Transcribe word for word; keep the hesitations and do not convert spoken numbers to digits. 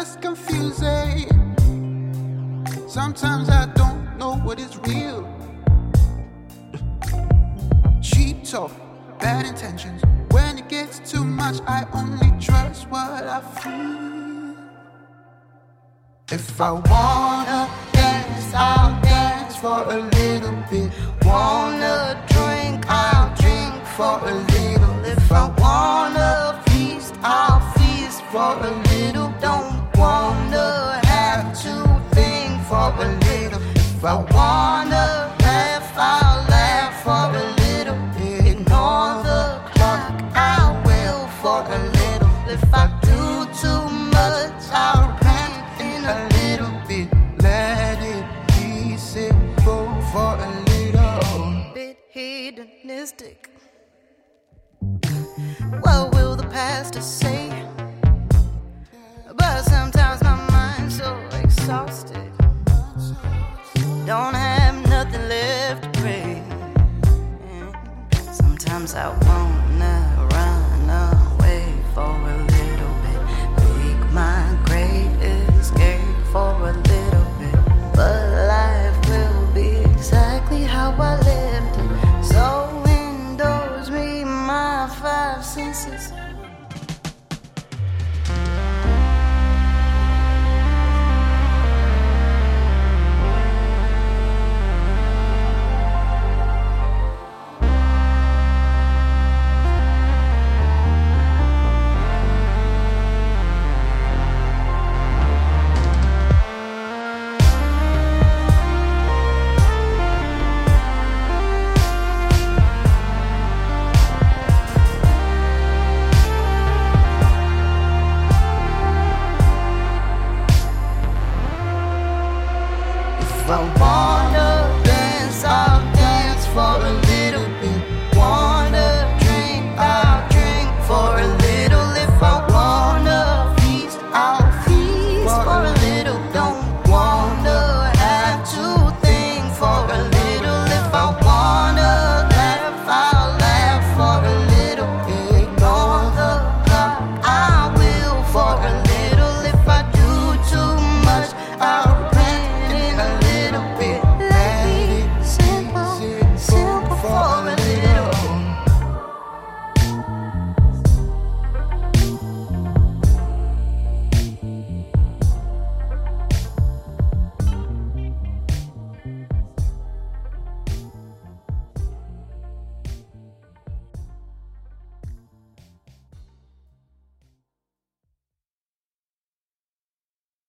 just confusing. Sometimes I don't know what is real. Cheap talk, bad intentions. When it gets too much, I only trust what I feel. If I wanna dance, I'll dance for a little bit. Wanna drink, I'll drink for a little. If I wanna feast, I'll feast for a little. Don't wanna have to think for a little. If I wanna laugh, I'll laugh for a little. Ignore the clock, I will for a little. If I do too much, I'll rant in a little bit. Let it be simple for a little. Bit hedonistic. What will the pastor say? But sometimes my mind's so exhausted. Don't have nothing left to pray. Sometimes I won't.